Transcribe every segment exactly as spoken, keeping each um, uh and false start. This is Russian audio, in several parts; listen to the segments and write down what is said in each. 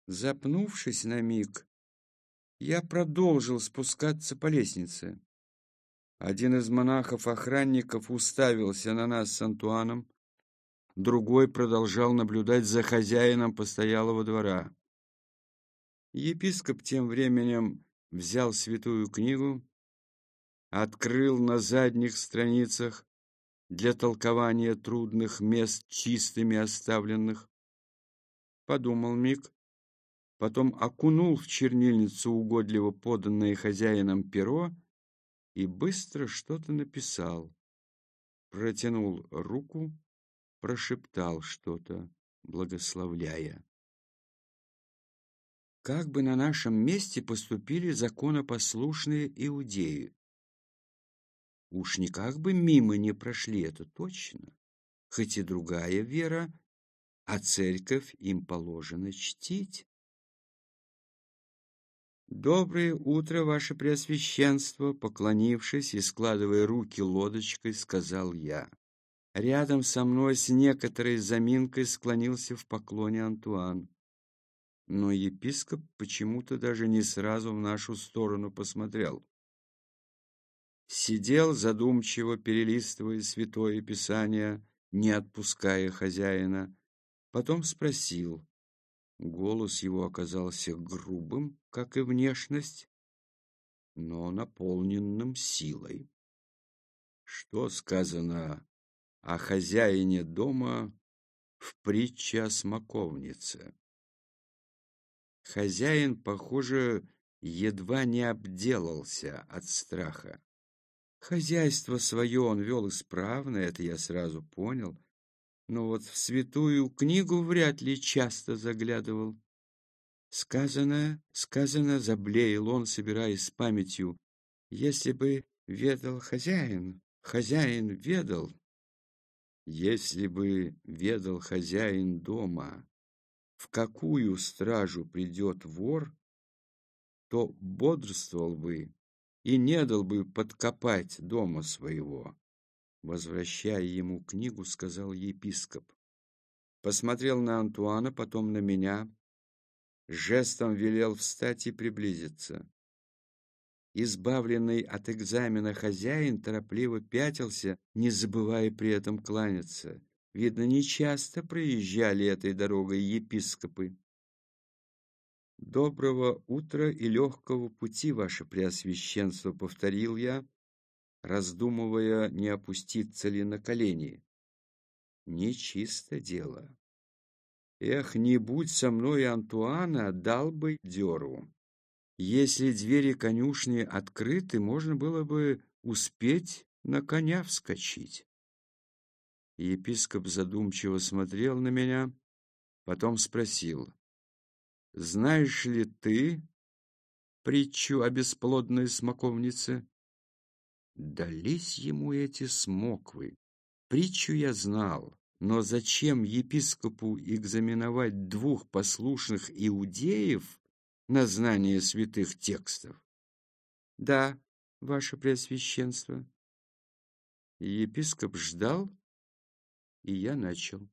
Запнувшись на миг, я продолжил спускаться по лестнице. Один из монахов-охранников уставился на нас с Антуаном, другой продолжал наблюдать за хозяином постоялого двора. Епископ тем временем взял святую книгу, открыл на задних страницах для толкования трудных мест чистыми оставленных, подумал миг, потом окунул в чернильницу угодливо поданное хозяином перо и быстро что-то написал, протянул руку, прошептал что-то, благословляя. Как бы на нашем месте поступили законопослушные иудеи? Уж никак бы мимо не прошли, это точно. Хоть и другая вера, а церковь им положено чтить. «Доброе утро, ваше преосвященство!» Поклонившись и складывая руки лодочкой, сказал я. Рядом со мной с некоторой заминкой склонился в поклоне Антуан. Но епископ почему-то даже не сразу в нашу сторону посмотрел. Сидел задумчиво, перелистывая Святое Писание, не отпуская хозяина. Потом спросил. Голос его оказался грубым, как и внешность, но наполненным силой. Что сказано о хозяине дома в притче о смоковнице? Хозяин, похоже, едва не обделался от страха. Хозяйство свое он вел исправно, это я сразу понял, но вот в святую книгу вряд ли часто заглядывал. Сказано, сказано, заблеял он, собираясь с памятью. Если бы ведал хозяин, хозяин ведал. Если бы ведал хозяин дома, в какую стражу придет вор, то бодрствовал бы и не дал бы подкопать дома своего. Возвращая ему книгу, сказал епископ. Посмотрел на Антуана, потом на меня, жестом велел встать и приблизиться. Избавленный от экзамена хозяин торопливо пятился, не забывая при этом кланяться. Видно, нечасто проезжали этой дорогой епископы. «Доброго утра и легкого пути, ваше преосвященство», — повторил я, раздумывая, не опуститься ли на колени. Нечисто дело. Эх, не будь со мной Антуана, дал бы дёру. Если двери конюшни открыты, можно было бы успеть на коня вскочить. Епископ задумчиво смотрел на меня, потом спросил. «Знаешь ли ты притчу о бесплодной смоковнице?» Дались ему эти смоквы. Притчу я знал, но зачем епископу экзаменовать двух послушных иудеев на знание святых текстов? Да, ваше преосвященство. Епископ ждал, и я начал.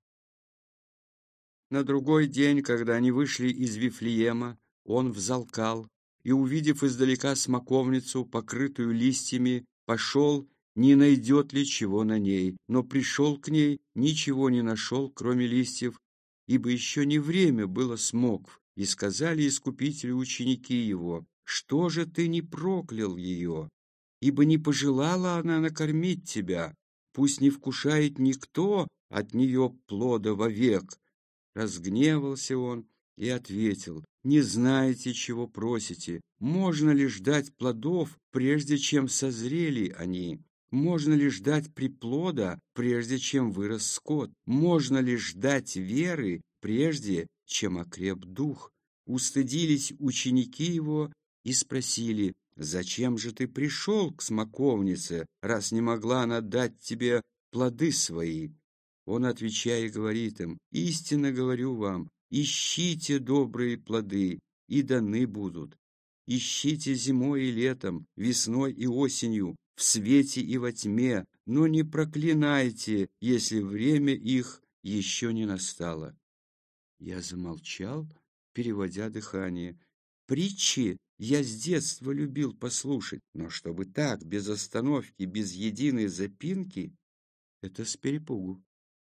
На другой день, когда они вышли из Вифлеема, он взалкал и, увидев издалека смоковницу, покрытую листьями, пошел, не найдет ли чего на ней, но пришел к ней, ничего не нашел, кроме листьев, ибо еще не время было смокв, и сказали искупителю ученики его, что же ты не проклял ее, ибо не пожелала она накормить тебя, пусть не вкушает никто от нее плода вовек. Разгневался он и ответил, не знаете, чего просите, можно ли ждать плодов, прежде чем созрели они? Можно ли ждать приплода, прежде чем вырос скот? Можно ли ждать веры, прежде чем окреп дух? Устыдились ученики его и спросили, зачем же ты пришел к смоковнице, раз не могла она дать тебе плоды свои? Он, отвечая, говорит им, истинно говорю вам, ищите добрые плоды, и даны будут. Ищите зимой и летом, весной и осенью, в свете и во тьме, но не проклинайте, если время их еще не настало. Я замолчал переводя дыхание. Притчи я с детства любил послушать, но чтобы так, без остановки, без единой запинки, это с перепугу.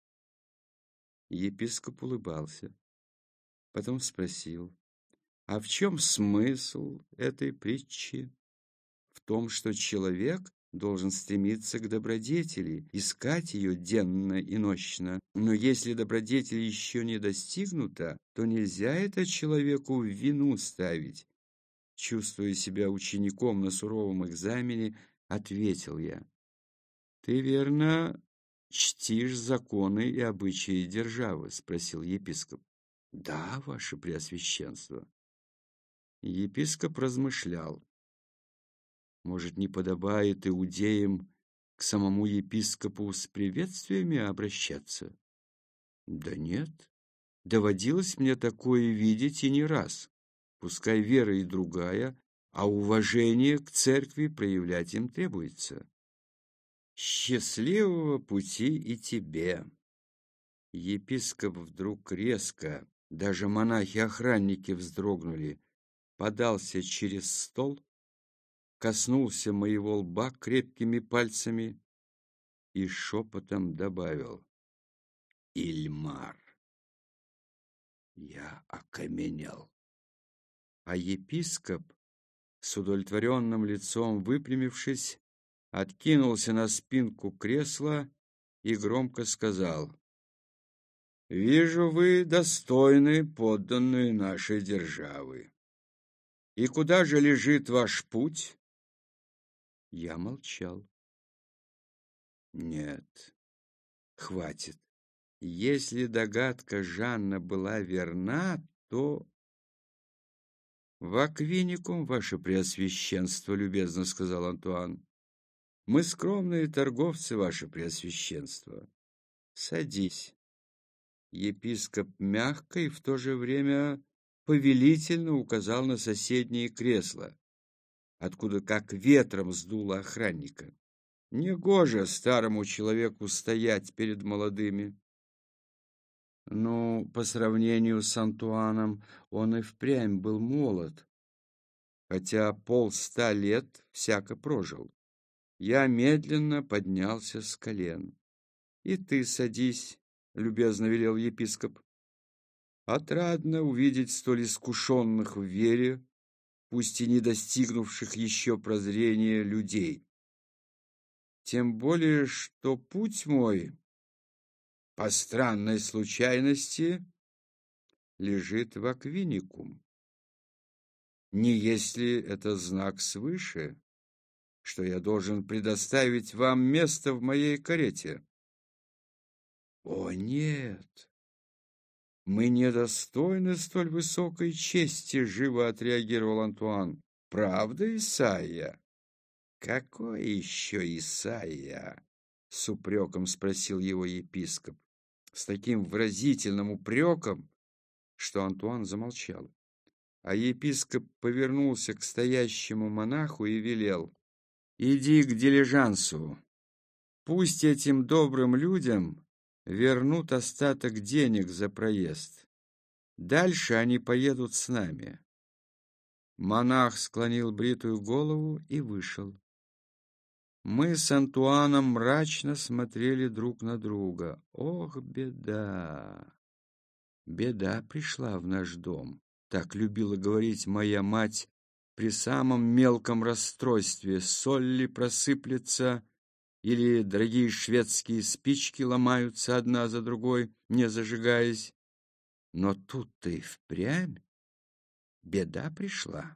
Епископ улыбался, потом спросил: а в чем смысл этой притчи? В том, что человек должен стремиться к добродетели, искать ее денно и нощно. Но если добродетель еще не достигнута, то нельзя это человеку в вину ставить. Чувствуя себя учеником на суровом экзамене, ответил я: ты, верно, чтишь законы и обычаи державы? Спросил епископ. Да, ваше преосвященство. Епископ размышлял. Может, не подобает иудеям к самому епископу с приветствиями обращаться? Да нет, доводилось мне такое видеть и не раз. Пускай вера и другая, а уважение к церкви проявлять им требуется. Счастливого пути и тебе. Епископ вдруг резко, даже монахи-охранники вздрогнули, подался через стол, коснулся моего лба крепкими пальцами и шепотом добавил: Ильмар. Я окаменел. А епископ, с удовлетворенным лицом выпрямившись, откинулся на спинку кресла и громко сказал: «Вижу, вы достойны подданные нашей державы. И куда же лежит ваш путь?» Я молчал. Нет, хватит. Если догадка Жанна была верна, то... «В Аквиникум, ваше преосвященство», — любезно сказал Антуан. «Мы скромные торговцы, ваше преосвященство. Садись». Епископ мягко и в то же время повелительно указал на соседнее кресло, откуда как ветром сдуло охранника. Негоже старому человеку стоять перед молодыми. Ну, по сравнению с Антуаном, он и впрямь был молод, хотя полста лет всяко прожил. Я медленно поднялся с колен. «И ты садись», — любезно велел епископ. «Отрадно увидеть столь искушенных в вере, пусть и не достигнувших еще прозрения людей. Тем более, что путь мой, по странной случайности, лежит в Аквиникум. Не есть ли это знак свыше, что я должен предоставить вам место в моей карете?» «О, нет! Мы недостойны столь высокой чести», — живо отреагировал Антуан. «Правда, Исайя?» «Какой еще Исайя?» — с упреком спросил его епископ. С таким выразительным упреком, что Антуан замолчал. А епископ повернулся к стоящему монаху и велел: «Иди к дилижансу. Пусть этим добрым людям вернут остаток денег за проезд. Дальше они поедут с нами». Монах склонил бритую голову и вышел. Мы с Антуаном мрачно смотрели друг на друга. Ох, беда! Беда пришла в наш дом. Так любила говорить моя мать при самом мелком расстройстве. Соль ли просыплется, или дорогие шведские спички ломаются одна за другой, не зажигаясь. Но тут-то и впрямь беда пришла.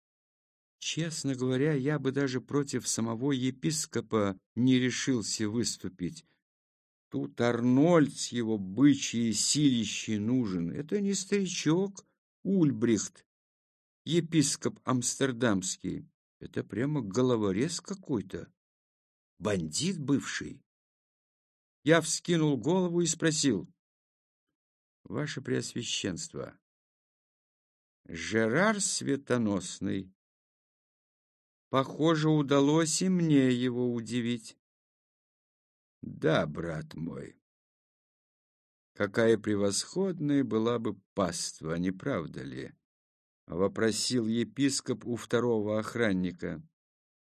Честно говоря, я бы даже против самого епископа не решился выступить. Тут Арнольд с его бычьей силищей нужен. Это не старичок Ульбрихт, епископ амстердамский. Это прямо головорез какой-то, бандит бывший. Я вскинул голову и спросил: «Ваше Преосвященство, Жерар Светоносный, похоже, удалось и мне его удивить». «Да, брат мой, Какая превосходная была бы паства, не правда ли? — вопросил епископ у второго охранника.